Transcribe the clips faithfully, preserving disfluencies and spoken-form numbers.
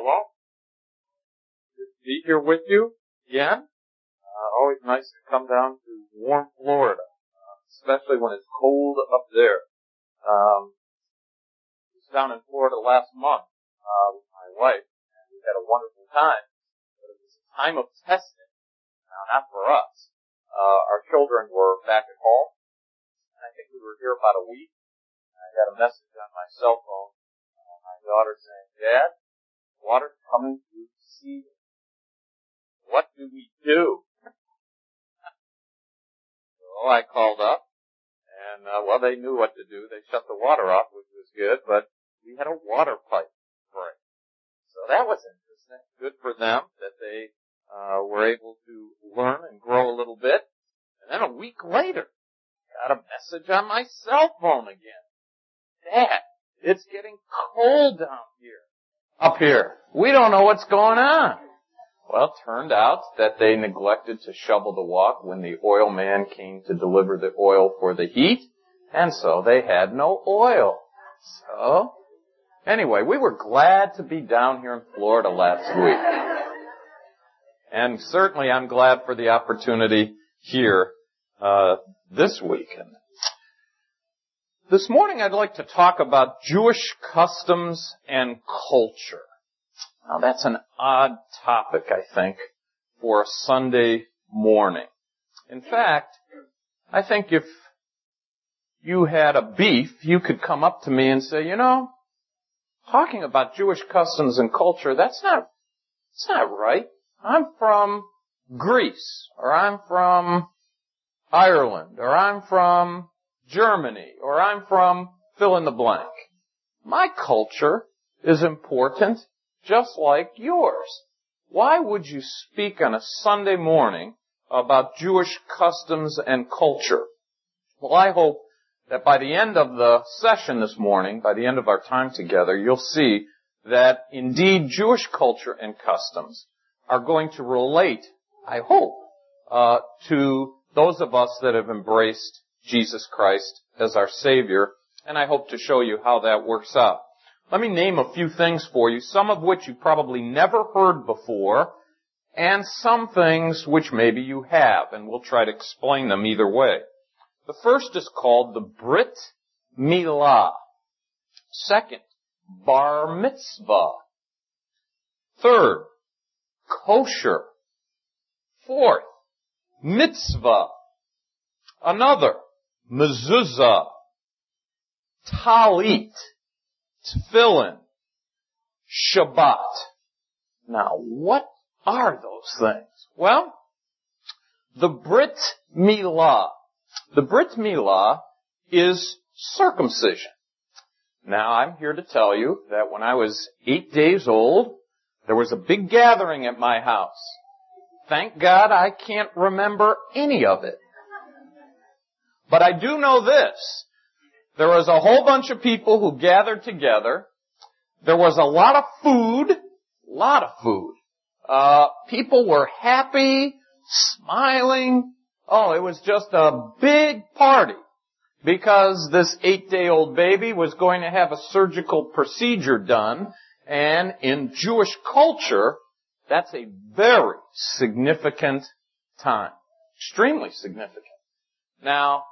Hello? Good to be here with you again. Uh, always nice to come down to warm Florida, uh, especially when it's cold up there. Um, I was down in Florida last month uh, with my wife, and we had a wonderful time. But it was a time of testing. Now, not for us. Uh, our children were back at home, and I think we were here about a week. I got a message on my cell phone. Uh, my daughter saying, "Dad, water's coming through the ceiling. What do we do?" So I called up, and, uh, well, they knew what to do. They shut the water off, which was good, but we had a water pipe break. So that was interesting. Good for them that they uh, were able to learn and grow a little bit. And then a week later, got a message on my cell phone again. "Dad, it's getting cold down here." Up here. We don't know what's going on. Well, it turned out that they neglected to shovel the walk when the oil man came to deliver the oil for the heat, and so they had no oil. So, anyway, we were glad to be down here in Florida last week. And certainly I'm glad for the opportunity here uh, this weekend. This morning I'd like to talk about Jewish customs and culture. Now that's an odd topic, I think, for a Sunday morning. In fact, I think if you had a beef, you could come up to me and say, you know, talking about Jewish customs and culture, that's not, that's not right. I'm from Greece, or I'm from Ireland, or I'm from Germany, or I'm from fill in the blank. My culture is important just like yours. Why would you speak on a Sunday morning about Jewish customs and culture? Well, I hope that by the end of the session this morning, by the end of our time together, you'll see that indeed Jewish culture and customs are going to relate, I hope, uh, to those of us that have embraced Jesus Christ as our Savior, and I hope to show you how that works out. Let me name a few things for you, some of which you probably never heard before, and some things which maybe you have, and we'll try to explain them either way. The first is called the Brit Milah. Second, Bar Mitzvah. Third, Kosher. Fourth, Mitzvah. Another, Mezuzah. Talit. Tefillin. Shabbat. Now, what are those things? Well, the Brit Milah. The Brit Milah is circumcision. Now, I'm here to tell you that when I was eight days old, there was a big gathering at my house. Thank God I can't remember any of it. But I do know this. There was a whole bunch of people who gathered together. There was a lot of food. A lot of food. Uh, people were happy, smiling. Oh, it was just a big party. Because this eight-day-old baby was going to have a surgical procedure done. And in Jewish culture, that's a very significant time. Extremely significant. Now,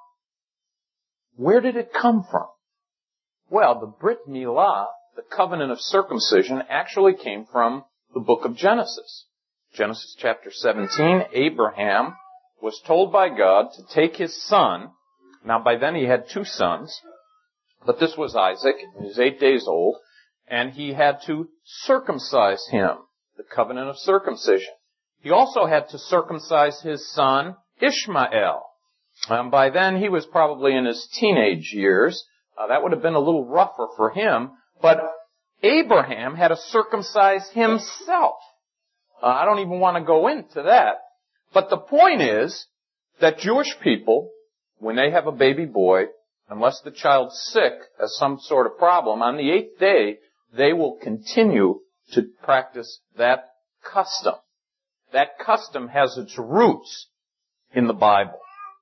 where did it come from? Well, the Brit Milah, the covenant of circumcision, actually came from the book of Genesis. Genesis chapter seventeen, Abraham was told by God to take his son. Now, by then he had two sons, but this was Isaac. He was eight days old, and he had to circumcise him, the covenant of circumcision. He also had to circumcise his son, Ishmael. Um, by then, he was probably in his teenage years. Uh, that would have been a little rougher for him. But Abraham had to circumcise himself. Uh, I don't even want to go into that. But the point is that Jewish people, when they have a baby boy, unless the child's sick, has some sort of problem, on the eighth day, they will continue to practice that custom. That custom has its roots in the Bible.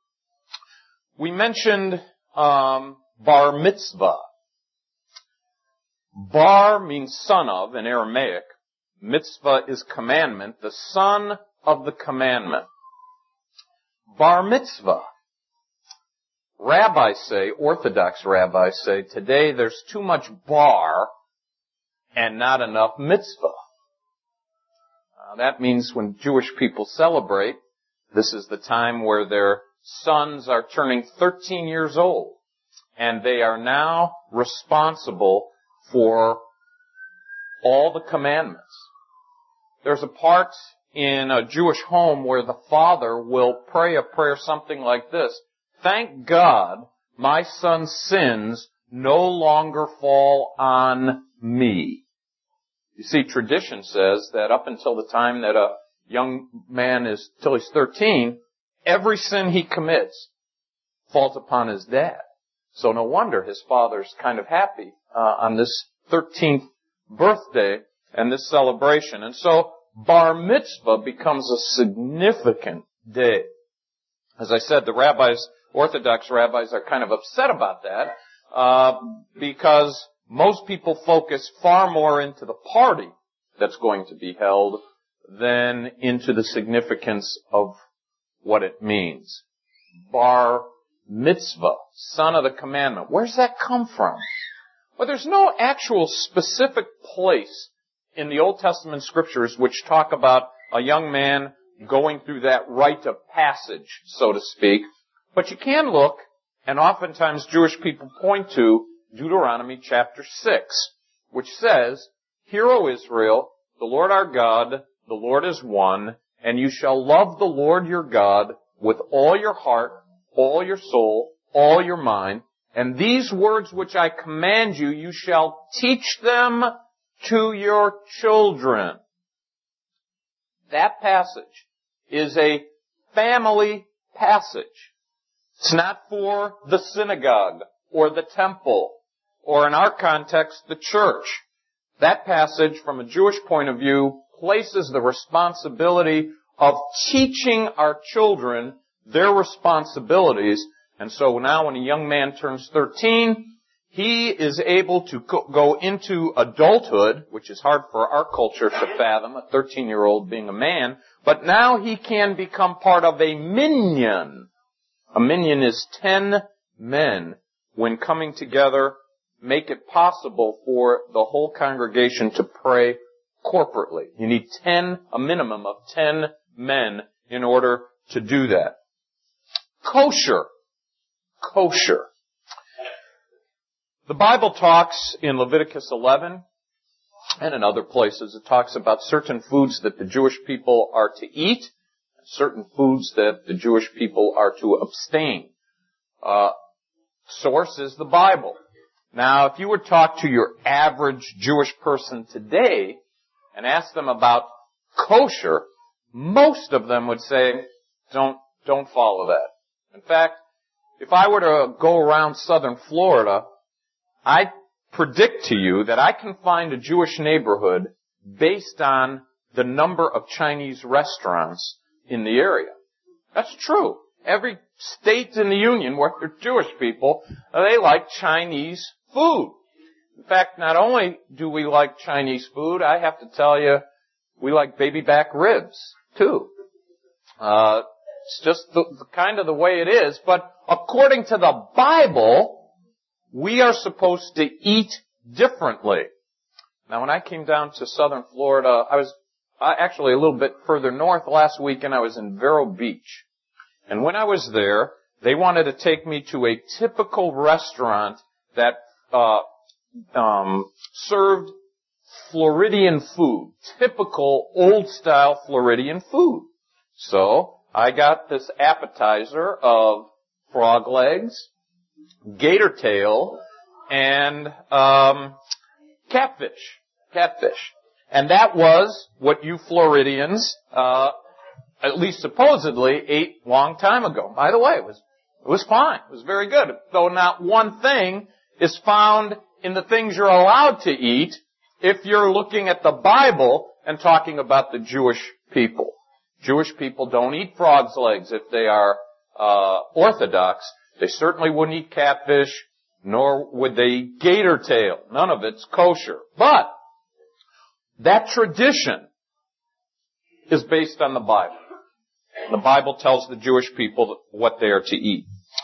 We mentioned um, bar mitzvah. Bar means son of in Aramaic. Mitzvah is commandment, the son of the commandment. Bar mitzvah. Rabbis say, Orthodox rabbis say, today there's too much bar and not enough mitzvah. Uh, that means when Jewish people celebrate, this is the time where their sons are turning thirteen years old, and they are now responsible for all the commandments. There's a part in a Jewish home where the father will pray a prayer something like this: "Thank God my son's sins no longer fall on me." You see, tradition says that up until the time that a young man is, till he's thirteen, every sin he commits falls upon his dad. So no wonder his father's kind of happy uh, on this thirteenth birthday and this celebration. And so bar mitzvah becomes a significant day. As I said, the rabbis, Orthodox rabbis, are kind of upset about that uh, because most people focus far more into the party that's going to be held than into the significance of what it means. Bar mitzvah, son of the commandment. Where's that come from? Well, there's no actual specific place in the Old Testament scriptures which talk about a young man going through that rite of passage, so to speak. But you can look, and oftentimes Jewish people point to Deuteronomy chapter six, which says, "Hear, O Israel, the Lord our God, the Lord is one, and you shall love the Lord your God with all your heart, all your soul, all your mind, and these words which I command you, you shall teach them to your children." That passage is a family passage. It's not for the synagogue or the temple or, in our context, the church. That passage, from a Jewish point of view, places the responsibility of teaching our children their responsibilities. And so now when a young man turns thirteen, he is able to go into adulthood, which is hard for our culture to fathom, a thirteen-year-old being a man, but now he can become part of a minyan. A minyan is ten men, when coming together, make it possible for the whole congregation to pray corporately. You need ten, a minimum of ten men in order to do that. Kosher. Kosher. The Bible talks in Leviticus eleven and in other places, it talks about certain foods that the Jewish people are to eat, and certain foods that the Jewish people are to abstain. Uh, source is the Bible. Now, if you were to talk to your average Jewish person today and ask them about kosher, most of them would say, don't, don't follow that. In fact, if I were to go around southern Florida, I predict to you that I can find a Jewish neighborhood based on the number of Chinese restaurants in the area. That's true. Every state in the Union where there are Jewish people, they like Chinese food. In fact, not only do we like Chinese food, I have to tell you, we like baby back ribs, too. Uh, it's just the, the kind of the way it is, but according to the Bible, we are supposed to eat differently. Now, when I came down to southern Florida, I was uh, actually a little bit further north last week, and I was in Vero Beach. And when I was there, they wanted to take me to a typical restaurant that uh um served Floridian food, typical old-style Floridian food. So I got this appetizer of frog legs, gator tail, and um catfish. Catfish. And that was what you Floridians, uh at least supposedly, ate a long time ago. By the way, it was it was fine. It was very good. Though not one thing is found in the things you're allowed to eat if you're looking at the Bible and talking about the Jewish people. Jewish people don't eat frog's legs if they are uh Orthodox. They certainly wouldn't eat catfish, nor would they eat gator tail. None of it's kosher. But that tradition is based on the Bible. The Bible tells the Jewish people what they are to eat.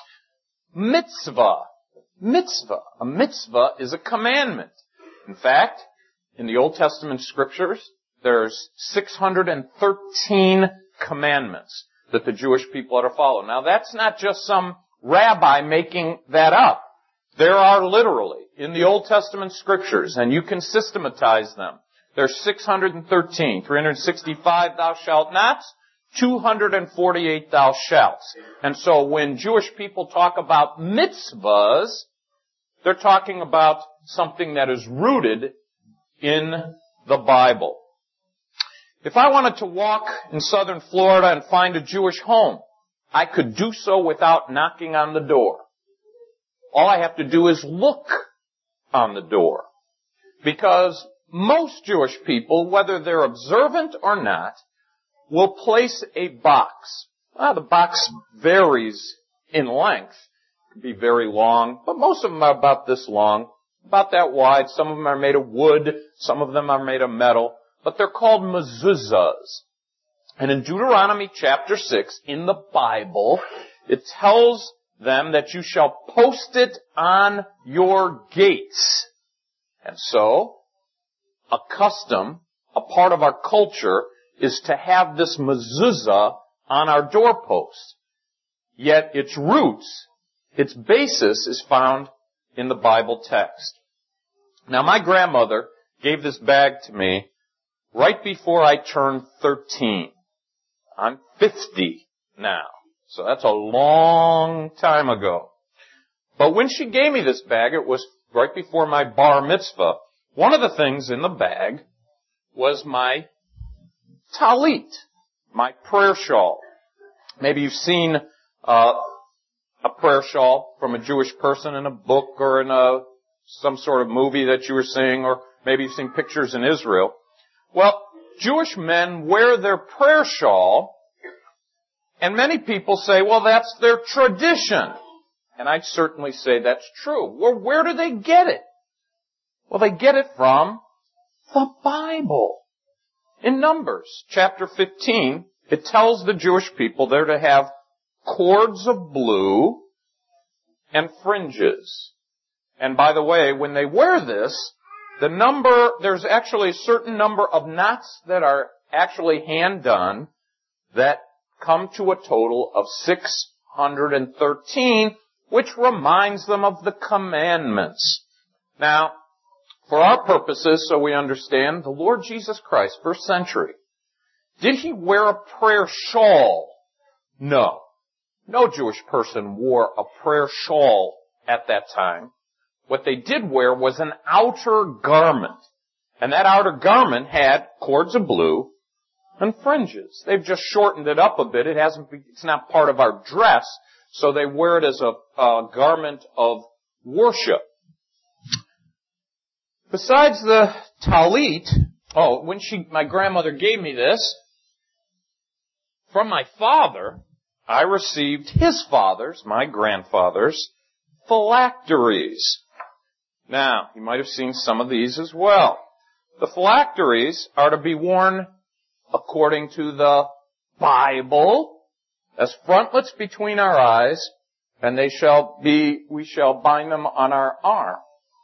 Mitzvah. Mitzvah. A mitzvah is a commandment. In fact, in the Old Testament scriptures, there's six hundred thirteen commandments that the Jewish people are to follow. Now, that's not just some rabbi making that up. There are literally, in the Old Testament scriptures, and you can systematize them, there's six hundred thirteen, three hundred sixty-five thou shalt nots, two hundred forty-eight thou shalts. And so when Jewish people talk about mitzvahs, they're talking about something that is rooted in the Bible. If I wanted to walk in southern Florida and find a Jewish home, I could do so without knocking on the door. All I have to do is look on the door. Because most Jewish people, whether they're observant or not, will place a box. Well, the box varies in length. It can be very long, but most of them are about this long, about that wide. Some of them are made of wood, some of them are made of metal, but they're called mezuzahs. And in Deuteronomy chapter six, in the Bible, it tells them that you shall post it on your gates. And so, a custom, a part of our culture, is to have this mezuzah on our doorposts. Yet its roots, its basis is found in the Bible text. Now, my grandmother gave this bag to me right before I turned thirteen. I'm fifty now, so that's a long time ago. But when she gave me this bag, it was right before my bar mitzvah. One of the things in the bag was my talit, my prayer shawl. Maybe you've seen uh, a prayer shawl from a Jewish person in a book or in a some sort of movie that you were seeing, or maybe you've seen pictures in Israel. Well, Jewish men wear their prayer shawl, and many people say, well, that's their tradition. And I'd certainly say that's true. Well, where do they get it? Well, they get it from the Bible. In Numbers chapter fifteen, it tells the Jewish people they're to have cords of blue and fringes. And by the way, when they wear this, the number, there's actually a certain number of knots that are actually hand done that come to a total of six hundred thirteen, which reminds them of the commandments. Now, for our purposes, so we understand, the Lord Jesus Christ, first century, did he wear a prayer shawl? No. No Jewish person wore a prayer shawl at that time. What they did wear was an outer garment. And that outer garment had cords of blue and fringes. They've just shortened it up a bit. It hasn't, it's not part of our dress, so they wear it as a, a garment of worship. Besides the talit, oh, when she, my grandmother gave me this, from my father, I received his father's, my grandfather's, phylacteries. Now, you might have seen some of these as well. The phylacteries are to be worn according to the Bible, as frontlets between our eyes, and they shall be, we shall bind them on our arm.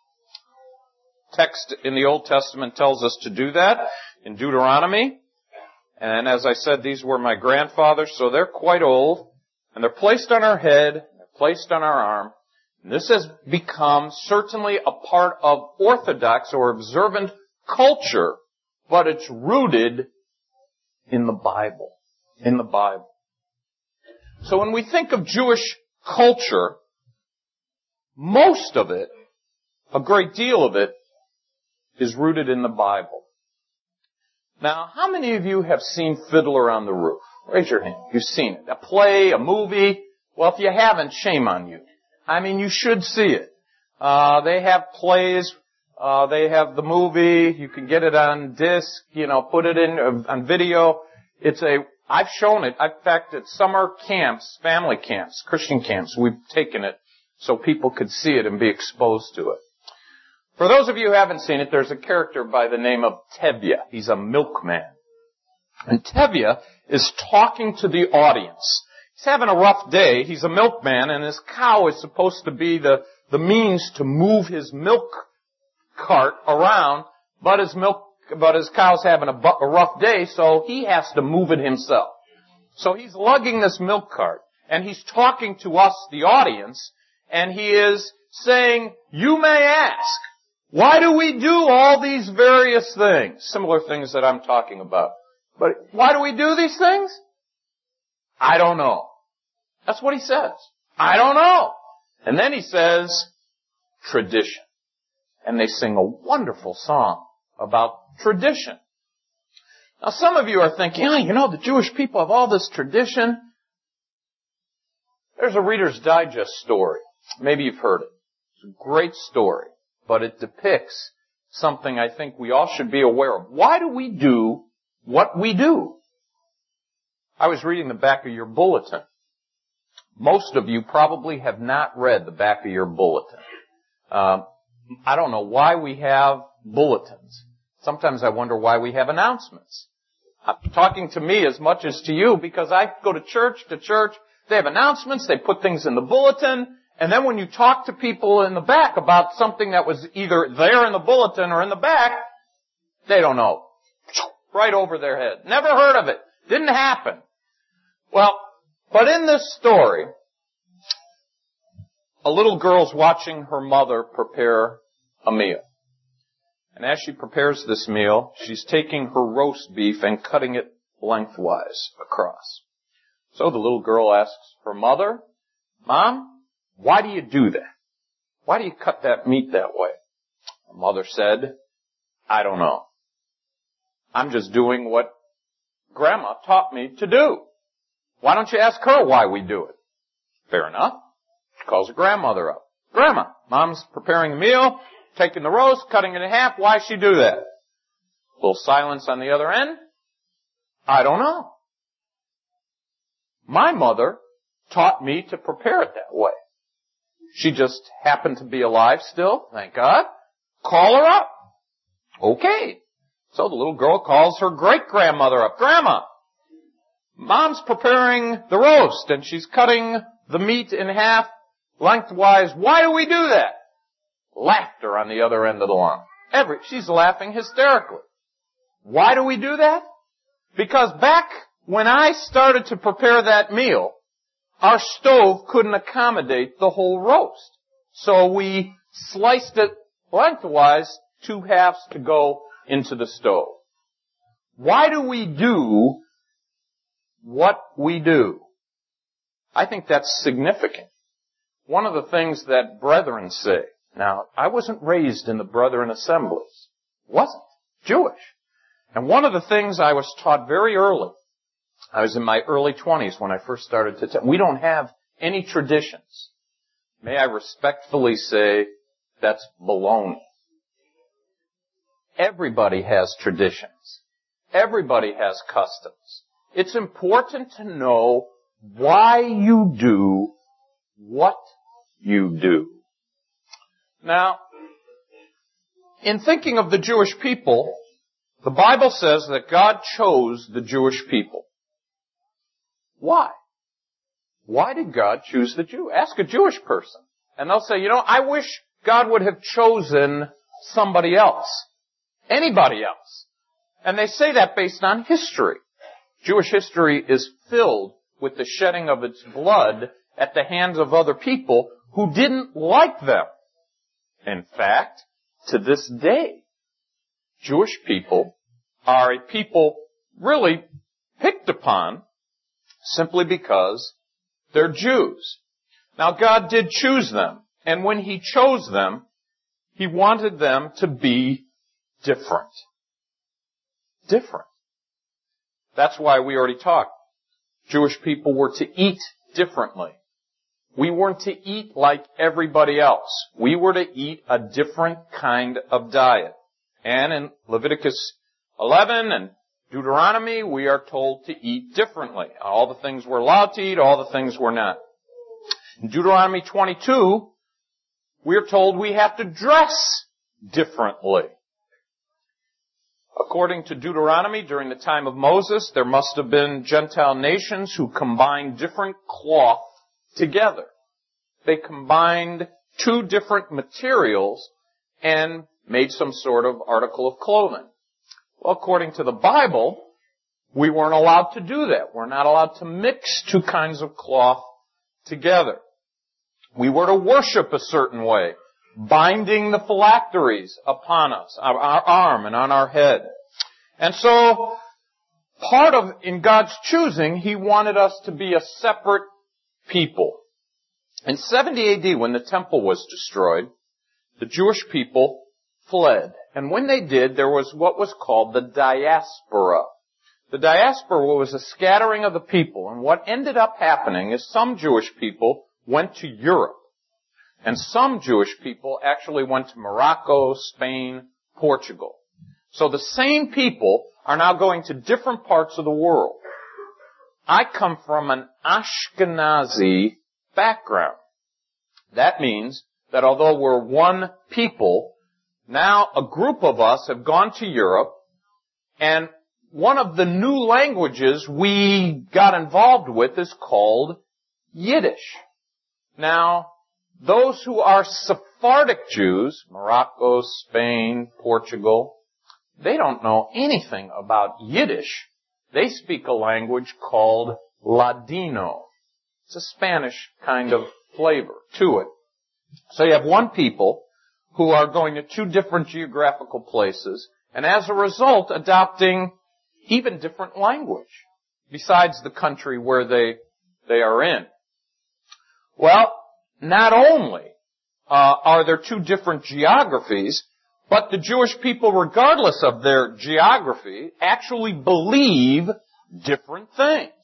Text in the Old Testament tells us to do that in Deuteronomy. And as I said, these were my grandfather's, so they're quite old. And they're placed on our head, they're placed on our arm. And this has become certainly a part of Orthodox or observant culture, but it's rooted in the Bible. In the Bible. So when we think of Jewish culture, most of it, a great deal of it, is rooted in the Bible. Now, how many of you have seen Fiddler on the Roof? Raise your hand. You've seen it. A play, a movie. Well, if you haven't, shame on you. I mean, you should see it. Uh, they have plays. Uh, they have the movie. You can get it on disc, you know, put it in uh, on video. It's a, I've shown it. In fact, at summer camps, family camps, Christian camps, we've taken it so people could see it and be exposed to it. For those of you who haven't seen it, there's a character by the name of Tevye. He's a milkman. And Tevye is talking to the audience. He's having a rough day. He's a milkman, and his cow is supposed to be the, the means to move his milk cart around, but his milk, but his cow's having a, bu- a rough day, so he has to move it himself. So he's lugging this milk cart, and he's talking to us, the audience, and he is saying, you may ask, why do we do all these various things? Similar things that I'm talking about. But why do we do these things? I don't know. That's what he says. I don't know. And then he says, tradition. And they sing a wonderful song about tradition. Now some of you are thinking, oh, you know, the Jewish people have all this tradition. There's a Reader's Digest story. Maybe you've heard it. It's a great story, but it depicts something I think we all should be aware of. Why do we do what we do? I was reading the back of your bulletin. Most of you probably have not read the back of your bulletin. Um, I don't know why we have bulletins. Sometimes I wonder why we have announcements. I'm talking to me as much as to you because I go to church to church. They have announcements. They put things in the bulletin. And then when you talk to people in the back about something that was either there in the bulletin or in the back, they don't know. Right over their head. Never heard of it. Didn't happen. Well, but in this story, a little girl's watching her mother prepare a meal. And as she prepares this meal, she's taking her roast beef and cutting it lengthwise across. So the little girl asks her mother, Mom, why do you do that? Why do you cut that meat that way? Her mother said, I don't know. I'm just doing what Grandma taught me to do. Why don't you ask her why we do it? Fair enough. She calls her grandmother up. Grandma, Mom's preparing a meal, taking the roast, cutting it in half. Why she do that? A little silence on the other end. I don't know. My mother taught me to prepare it that way. She just happened to be alive still, thank God. Call her up. Okay. So the little girl calls her great-grandmother up. Grandma, Mom's preparing the roast, and she's cutting the meat in half lengthwise. Why do we do that? Laughter on the other end of the line. Every, she's laughing hysterically. Why do we do that? Because back when I started to prepare that meal, our stove couldn't accommodate the whole roast. So we sliced it lengthwise, two halves to go into the stove. Why do we do what we do? I think that's significant. One of the things that brethren say, now, I wasn't raised in the Brethren assemblies. Wasn't. Jewish. And one of the things I was taught very early, I was in my early twenties when I first started to tell, we don't have any traditions. May I respectfully say that's baloney. Everybody has traditions. Everybody has customs. It's important to know why you do what you do. Now, in thinking of the Jewish people, the Bible says that God chose the Jewish people. Why? Why did God choose the Jew? Ask a Jewish person. And they'll say, you know, I wish God would have chosen somebody else. Anybody else. And they say that based on history. Jewish history is filled with the shedding of its blood at the hands of other people who didn't like them. In fact, to this day, Jewish people are a people really picked upon simply because they're Jews. Now, God did choose them, and when He chose them, He wanted them to be different. Different. That's why we already talked. Jewish people were to eat differently. We weren't to eat like everybody else. We were to eat a different kind of diet. And in Leviticus eleven and Deuteronomy, we are told to eat differently. All the things we're allowed to eat, all the things we're not. In Deuteronomy twenty-two, we're told we have to dress differently. According to Deuteronomy, during the time of Moses, there must have been Gentile nations who combined different cloth together. They combined two different materials and made some sort of article of clothing. Well, according to the Bible, we weren't allowed to do that. We're not allowed to mix two kinds of cloth together. We were to worship a certain way, binding the phylacteries upon us, our arm and on our head. And so, part of, in God's choosing, He wanted us to be a separate people. In seventy A D, when the temple was destroyed, the Jewish people fled. And when they did, there was what was called the diaspora. The diaspora was a scattering of the people. And what ended up happening is some Jewish people went to Europe. And some Jewish people actually went to Morocco, Spain, Portugal. So the same people are now going to different parts of the world. I come from an Ashkenazi background. That means that although we're one people, now a group of us have gone to Europe, and one of the new languages we got involved with is called Yiddish. Now, those who are Sephardic Jews, Morocco, Spain, Portugal, they don't know anything about Yiddish. They speak a language called Ladino. It's a Spanish kind of flavor to it. So you have one people who are going to two different geographical places, and as a result, adopting even different language, besides the country where they, they are in. Well, not only uh, are there two different geographies, but the Jewish people, regardless of their geography, actually believe different things.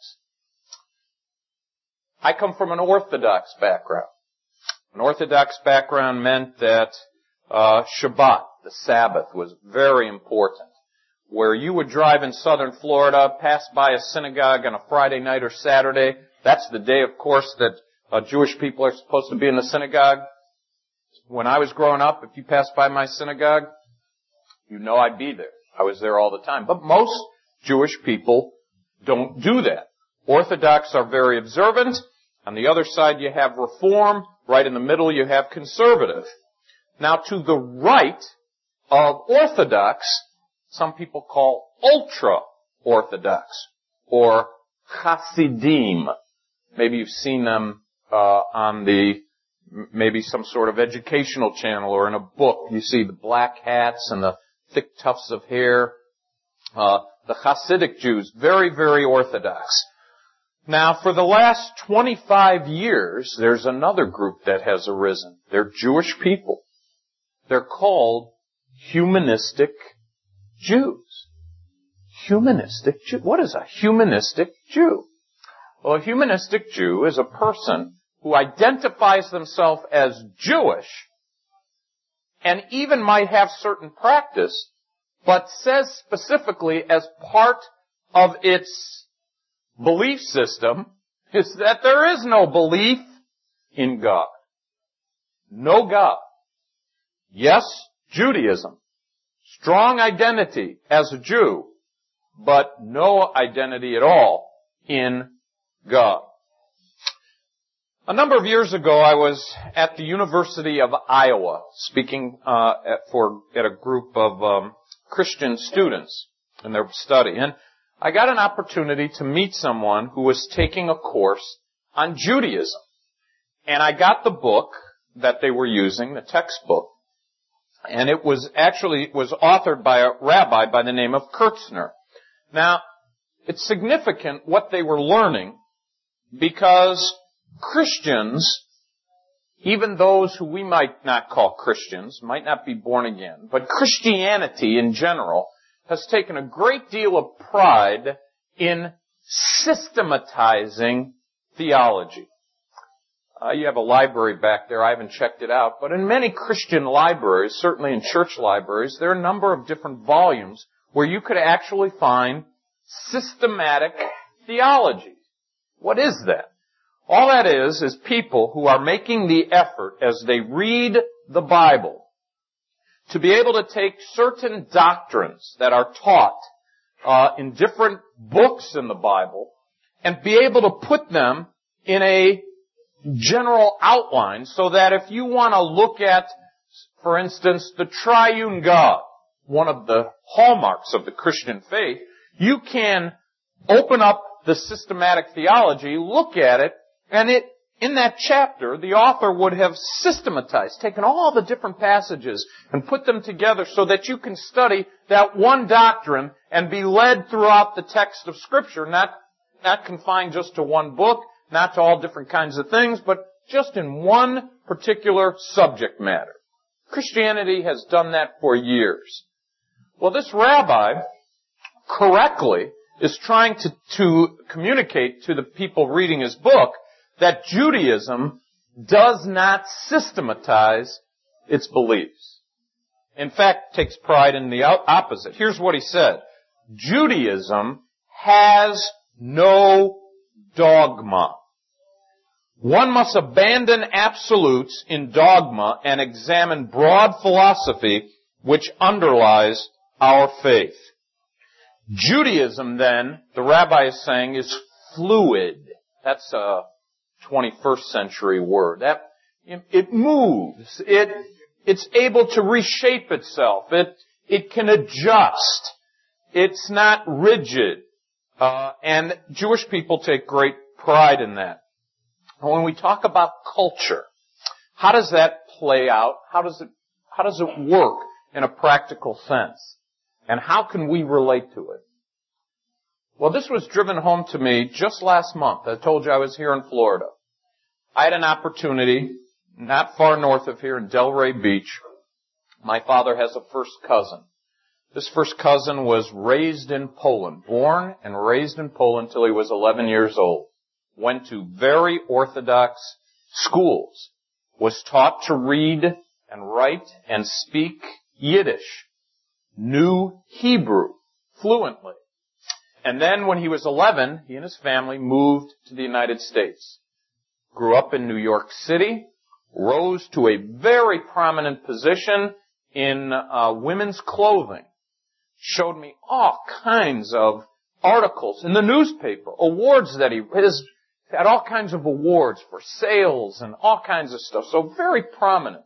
I come from an Orthodox background. An Orthodox background meant that uh, Shabbat, the Sabbath, was very important. Where you would drive in southern Florida, pass by a synagogue on a Friday night or Saturday. That's the day, of course, that uh, Jewish people are supposed to be in the synagogue. When I was growing up, if you passed by my synagogue, you know I'd be there. I was there all the time. But most Jewish people don't do that. Orthodox are very observant. On the other side, you have Reform. Right in the middle, you have Conservative. Now, to the right of Orthodox, some people call ultra-Orthodox, or Hasidim. Maybe you've seen them uh, on the, maybe some sort of educational channel or in a book. You see the black hats and the thick tufts of hair. Uh, the Hasidic Jews, very, very Orthodox. Now, for the last twenty-five years, there's another group that has arisen. They're Jewish people. They're called humanistic Jews. Humanistic Jew. What is a humanistic Jew? Well, a humanistic Jew is a person who identifies themselves as Jewish and even might have certain practice, but says specifically as part of its belief system is that there is no belief in God. No God. Yes, Judaism. Strong identity as a Jew, but no identity at all in God. A number of years ago, I was at the University of Iowa speaking uh, at, for at a group of um, Christian students in their study, and I got an opportunity to meet someone who was taking a course on Judaism. And I got the book that they were using, the textbook, and it was actually, it was authored by a rabbi by the name of Kurtzner. Now, it's significant what they were learning because Christians, even those who we might not call Christians, might not be born again, but Christianity in general has taken a great deal of pride in systematizing theology. Uh, you have a library back there. I haven't checked it out. But in many Christian libraries, certainly in church libraries, there are a number of different volumes where you could actually find systematic theology. What is that? All that is, is people who are making the effort as they read the Bible to be able to take certain doctrines that are taught uh, in different books in the Bible and be able to put them in a general outline so that if you want to look at, for instance, the triune God, one of the hallmarks of the Christian faith, you can open up the systematic theology, look at it, and it, in that chapter, the author would have systematized, taken all the different passages and put them together so that you can study that one doctrine and be led throughout the text of Scripture, not, not confined just to one book, not to all different kinds of things, but just in one particular subject matter. Christianity has done that for years. Well, this rabbi correctly is trying to, to communicate to the people reading his book that Judaism does not systematize its beliefs. In fact, takes pride in the opposite. Here's what he said. Judaism has no dogma. One must abandon absolutes in dogma and examine broad philosophy which underlies our faith. Judaism, then, the rabbi is saying, is fluid. That's a twenty-first century word. That it moves. It it's able to reshape itself. It it can adjust. It's not rigid. Uh, and Jewish people take great pride in that. When we talk about culture, how does that play out? How does it how does it work in a practical sense? And how can we relate to it? Well, this was driven home to me just last month. I told you I was here in Florida. I had an opportunity not far north of here in Delray Beach. My father has a first cousin. This first cousin was raised in Poland, born and raised in Poland till he was eleven years old. Went to very orthodox schools. Was taught to read and write and speak Yiddish. Knew Hebrew fluently. And then when he was eleven, he and his family moved to the United States. Grew up in New York City, rose to a very prominent position in uh, women's clothing. Showed me all kinds of articles in the newspaper, awards that he his had all kinds of awards for sales and all kinds of stuff. So very prominent.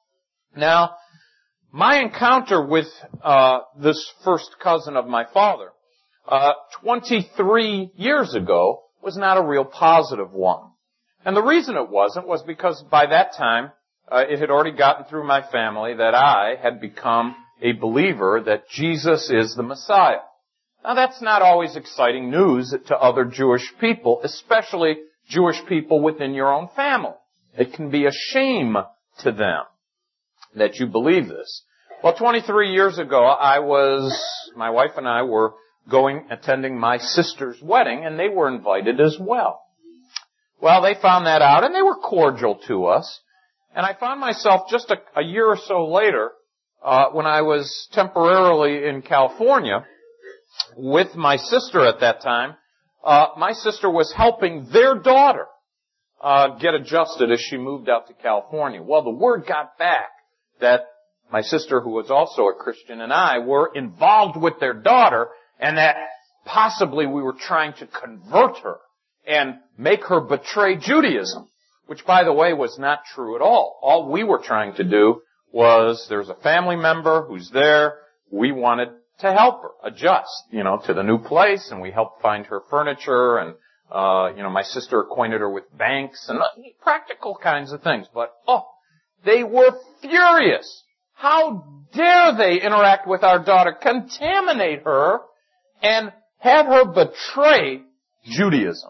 Now, my encounter with uh this first cousin of my father, uh twenty-three years ago, was not a real positive one. And the reason it wasn't was because by that time, uh, it had already gotten through my family that I had become a believer that Jesus is the Messiah. Now that's not always exciting news to other Jewish people, especially Jewish people within your own family. It can be a shame to them that you believe this. Well, twenty-three years ago, I was, my wife and I were going, attending my sister's wedding, and they were invited as well. Well, they found that out, and they were cordial to us. And I found myself just a, a year or so later, uh, when I was temporarily in California with my sister at that time. Uh, my sister was helping their daughter uh, get adjusted as she moved out to California. Well, the word got back that my sister, who was also a Christian, and I were involved with their daughter, and that possibly we were trying to convert her and make her betray Judaism, which, by the way, was not true at all. All we were trying to do was, there's a family member who's there, we wanted to help her adjust, you know, to the new place, and we helped find her furniture, and, uh, you know, my sister acquainted her with banks and practical kinds of things. But, oh, they were furious. How dare they interact with our daughter, contaminate her, and have her betray Judaism?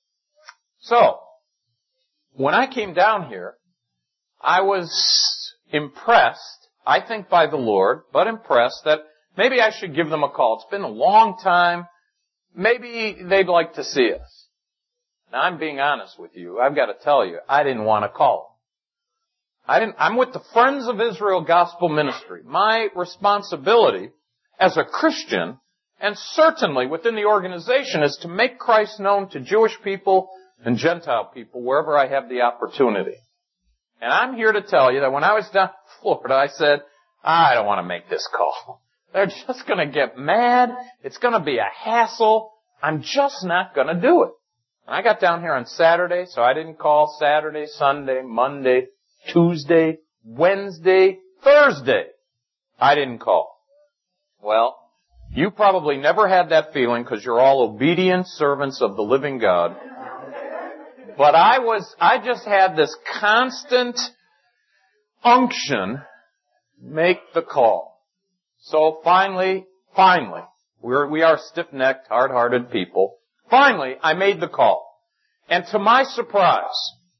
So, when I came down here, I was impressed, I think by the Lord, but impressed that maybe I should give them a call. It's been a long time. Maybe they'd like to see us. Now, I'm being honest with you. I've got to tell you, I didn't want to call them. I didn't, I'm with the Friends of Israel Gospel Ministry. My responsibility as a Christian, and certainly within the organization, is to make Christ known to Jewish people and Gentile people wherever I have the opportunity. And I'm here to tell you that when I was down in Florida, I said, I don't want to make this call. They're just going to get mad. It's going to be a hassle. I'm just not going to do it. And I got down here on Saturday, so I didn't call Saturday, Sunday, Monday, Tuesday, Wednesday, Thursday. I didn't call. Well, you probably never had that feeling because you're all obedient servants of the living God. But I was, I just had this constant unction, make the call. So finally, finally, we're, we are stiff-necked, hard-hearted people. Finally, I made the call. And to my surprise,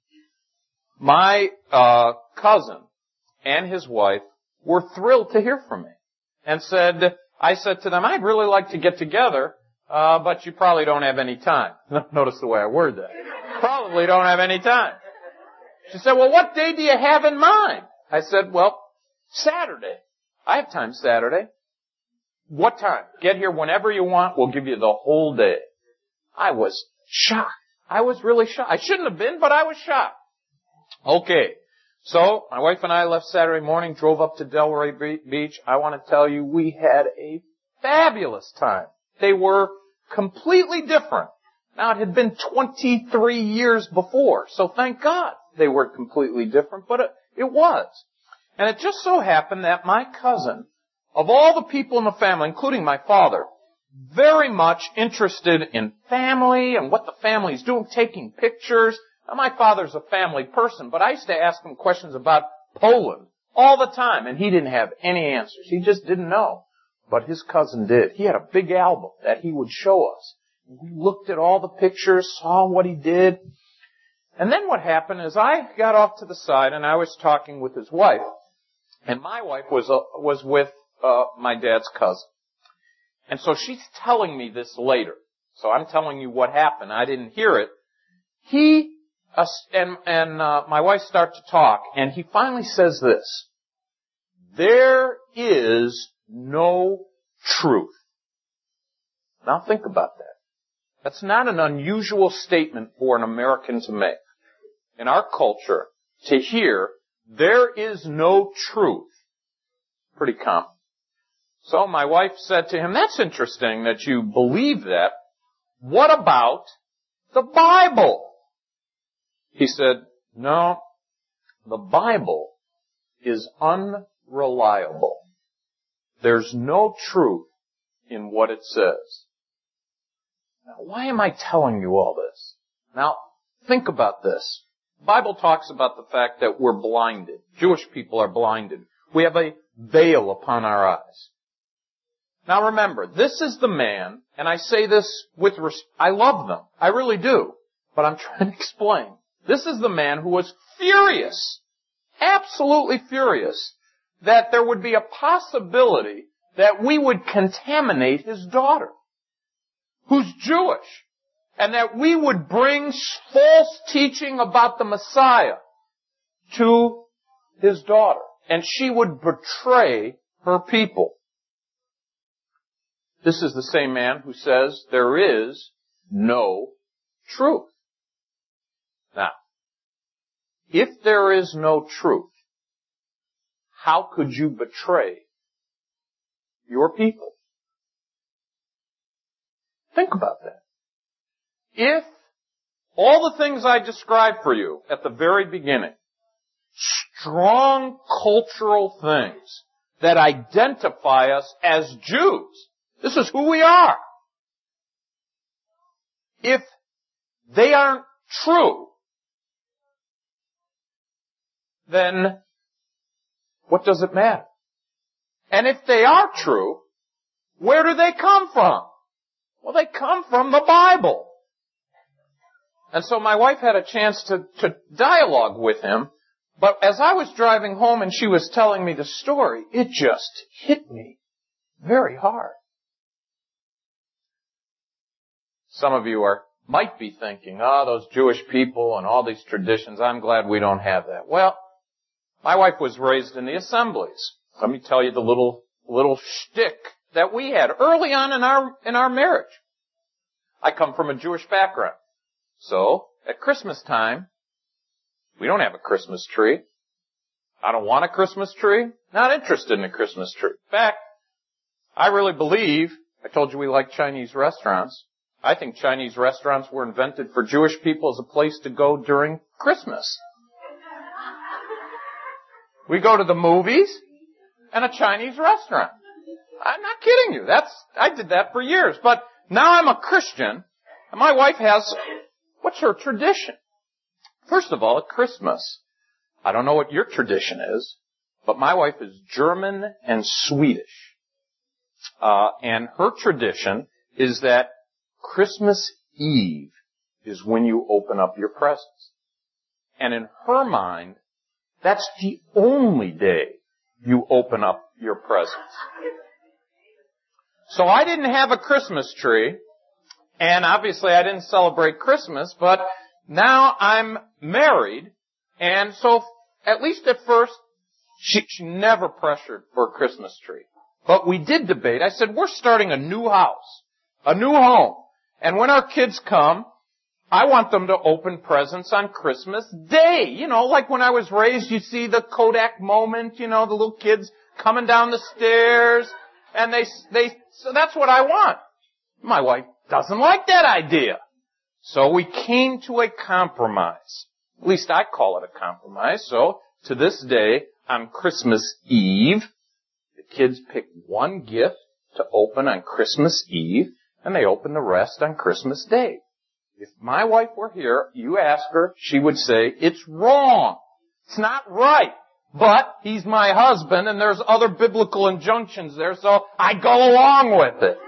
my uh cousin and his wife were thrilled to hear from me. And said, I said to them, I'd really like to get together, uh, but you probably don't have any time. Notice the way I word that. Probably don't have any time. She said, well, what day do you have in mind? I said, well, Saturday. I have time Saturday. What time? Get here whenever you want. We'll give you the whole day. I was shocked. I was really shocked. I shouldn't have been, but I was shocked. Okay. So, my wife and I left Saturday morning, drove up to Delray Beach. I want to tell you, we had a fabulous time. They were completely different. Now, it had been twenty-three years before, so thank God they were completely different, but it, it was. And it just so happened that my cousin, of all the people in the family, including my father, very much interested in family and what the family's doing, taking pictures. Now, my father's a family person, but I used to ask him questions about Poland all the time, and he didn't have any answers. He just didn't know. But his cousin did. He had a big album that he would show us. We looked at all the pictures, saw what he did. And then what happened is I got off to the side, and I was talking with his wife. And my wife was uh, was with uh, my dad's cousin. And so she's telling me this later. So I'm telling you what happened. I didn't hear it. He uh, and, and uh, my wife start to talk, and he finally says this. There is no truth. Now think about that. That's not an unusual statement for an American to make. In our culture, to hear, there is no truth. Pretty common. So my wife said to him, that's interesting that you believe that. What about the Bible? He said, no, the Bible is unreliable. There's no truth in what it says. Now, why am I telling you all this? Now, think about this. The Bible talks about the fact that we're blinded. Jewish people are blinded. We have a veil upon our eyes. Now remember, this is the man, and I say this with respect, I love them. I really do. But I'm trying to explain. This is the man who was furious, absolutely furious, that there would be a possibility that we would contaminate his daughter, who's Jewish, and that we would bring false teaching about the Messiah to his daughter, and she would betray her people. This is the same man who says there is no truth. Now, if there is no truth, how could you betray your people? Think about that. If all the things I described for you at the very beginning, strong cultural things that identify us as Jews, this is who we are. If they aren't true, then what does it matter? And if they are true, where do they come from? Well, they come from the Bible. And so my wife had a chance to, to dialogue with him, but as I was driving home and she was telling me the story, it just hit me very hard. Some of you are might be thinking, oh, those Jewish people and all these traditions, I'm glad we don't have that. Well, my wife was raised in the assemblies. Let me tell you the little little shtick that we had early on in our in our marriage. I come from a Jewish background. So, at Christmas time, we don't have a Christmas tree. I don't want a Christmas tree. Not interested in a Christmas tree. In fact, I really believe, I told you we like Chinese restaurants. I think Chinese restaurants were invented for Jewish people as a place to go during Christmas. We go to the movies and a Chinese restaurant. I'm not kidding you. That's, I did that for years. But now I'm a Christian, and my wife has, what's her tradition? First of all, at Christmas, I don't know what your tradition is, but my wife is German and Swedish. Uh, and her tradition is that Christmas Eve is when you open up your presents. And in her mind, that's the only day you open up your presents. So I didn't have a Christmas tree, and obviously I didn't celebrate Christmas, but now I'm married, and so at least at first, she, she never pressured for a Christmas tree. But we did debate. I said, we're starting a new house, a new home, and when our kids come, I want them to open presents on Christmas Day. You know, like when I was raised, you see the Kodak moment, you know, the little kids coming down the stairs, and they, they, so that's what I want. My wife doesn't like that idea. So we came to a compromise. At least I call it a compromise. So to this day, on Christmas Eve, the kids pick one gift to open on Christmas Eve, and they open the rest on Christmas Day. If my wife were here, you ask her, she would say, it's wrong. It's not right. But he's my husband, and there's other biblical injunctions there, so I go along with it.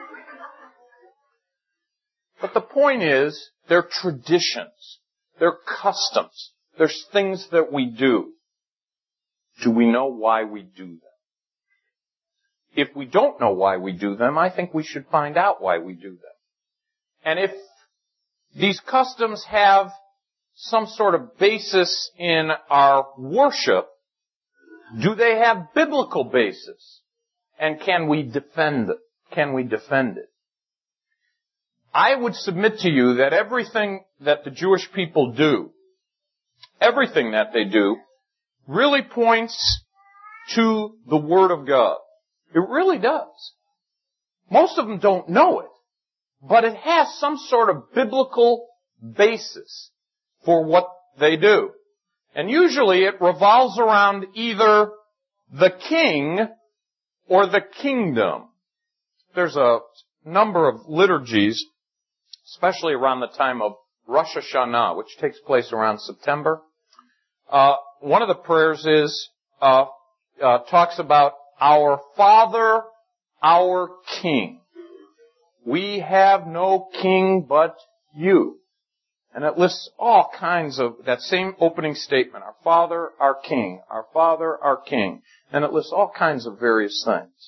But the point is, they're traditions. They're customs. There's things that we do. Do we know why we do them? If we don't know why we do them, I think we should find out why we do them. And if these customs have some sort of basis in our worship, do they have biblical basis? And can we defend it? Can we defend it? I would submit to you that everything that the Jewish people do, everything that they do, really points to the Word of God. It really does. Most of them don't know it, but it has some sort of biblical basis for what they do. And usually it revolves around either the king or the kingdom. There's a number of liturgies, especially around the time of Rosh Hashanah, which takes place around September. Uh, one of the prayers is, uh, uh, talks about our Father, our King. We have no king but you. And it lists all kinds of, that same opening statement, our Father, our King, our Father, our King. And it lists all kinds of various things.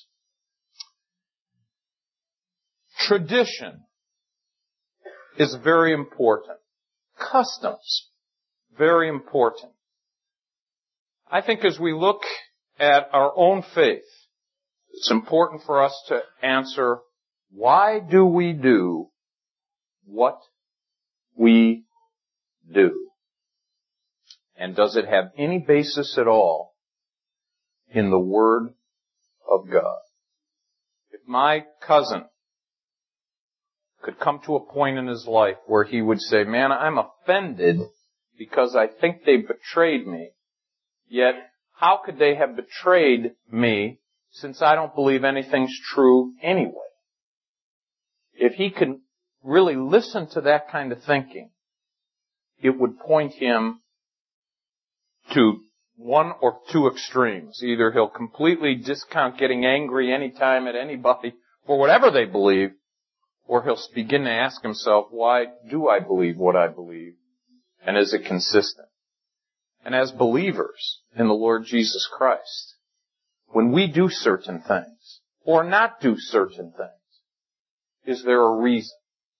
Tradition is very important. Customs, very important. I think as we look at our own faith, it's important for us to answer, why do we do what we do? And does it have any basis at all in the Word of God? If my cousin could come to a point in his life where he would say, man, I'm offended because I think they betrayed me, yet how could they have betrayed me since I don't believe anything's true anyway? If he can really listen to that kind of thinking, it would point him to one or two extremes. Either he'll completely discount getting angry anytime at anybody for whatever they believe, or he'll begin to ask himself, why do I believe what I believe? And is it consistent? And as believers in the Lord Jesus Christ, when we do certain things, or not do certain things, is there a reason?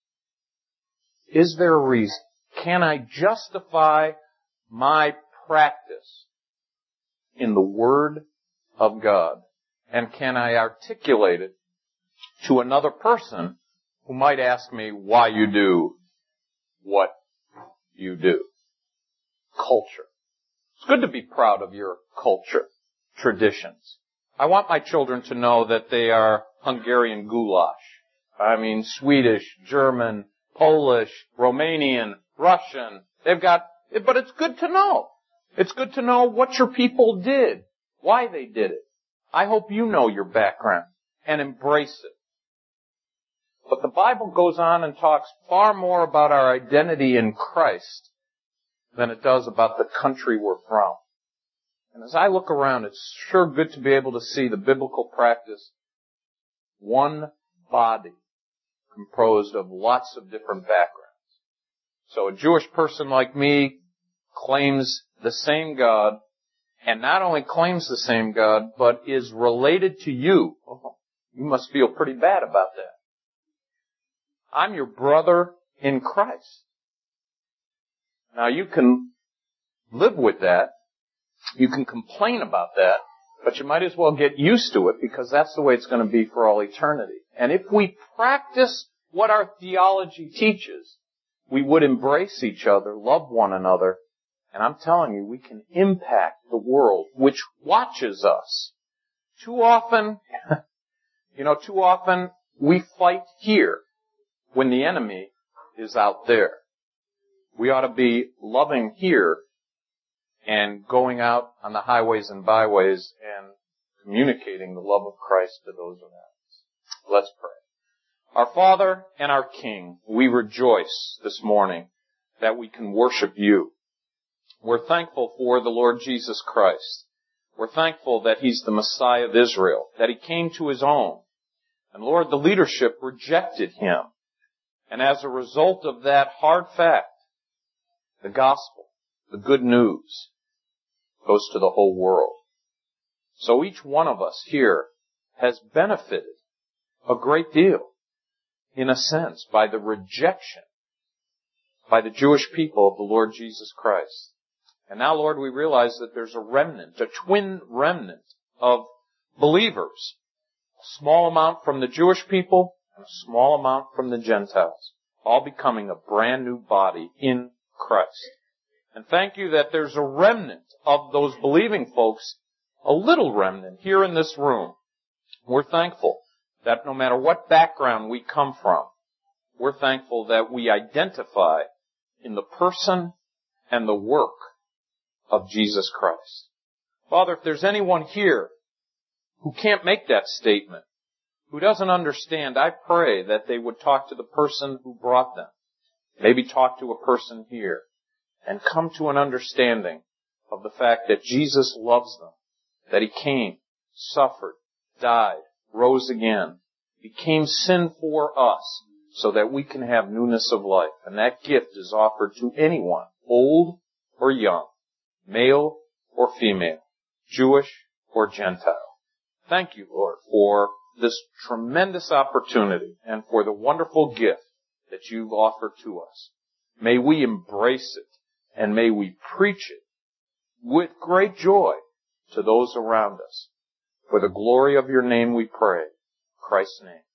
Is there a reason? Can I justify my practice in the Word of God? And can I articulate it to another person who might ask me why you do what you do? Culture. It's good to be proud of your culture, traditions. I want my children to know that they are Hungarian goulash. I mean, Swedish, German, Polish, Romanian, Russian. They've got, but it's good to know. It's good to know what your people did, why they did it. I hope you know your background and embrace it. But the Bible goes on and talks far more about our identity in Christ than it does about the country we're from. And as I look around, it's sure good to be able to see the biblical practice, one body composed of lots of different backgrounds. So a Jewish person like me claims the same God, and not only claims the same God, but is related to you. Oh, you must feel pretty bad about that. I'm your brother in Christ. Now you can live with that. You can complain about that, but you might as well get used to it because that's the way it's going to be for all eternity. And if we practice what our theology teaches, we would embrace each other, love one another, and I'm telling you, we can impact the world which watches us. Too often, you know, too often we fight here when the enemy is out there. We ought to be loving here and going out on the highways and byways and communicating the love of Christ to those around us. Let's pray. Our Father and our King, we rejoice this morning that we can worship you. We're thankful for the Lord Jesus Christ. We're thankful that He's the Messiah of Israel, that He came to His own. And Lord, the leadership rejected Him. And as a result of that hard fact, the gospel, the good news, goes to the whole world. So each one of us here has benefited a great deal, in a sense, by the rejection by the Jewish people of the Lord Jesus Christ. And now, Lord, we realize that there's a remnant, a twin remnant of believers. A small amount from the Jewish people and a small amount from the Gentiles, all becoming a brand new body in Christ. And thank you that there's a remnant of those believing folks, a little remnant here in this room. We're thankful that no matter what background we come from, we're thankful that we identify in the person and the work of Jesus Christ. Father, if there's anyone here who can't make that statement, who doesn't understand, I pray that they would talk to the person who brought them. Maybe talk to a person here and come to an understanding of the fact that Jesus loves them, that He came, suffered, died, rose again, became sin for us so that we can have newness of life. And that gift is offered to anyone, old or young, male or female, Jewish or Gentile. Thank you, Lord, for this tremendous opportunity and for the wonderful gift that you've offered to us. May we embrace it and may we preach it with great joy to those around us. For the glory of your name we pray. In Christ's name.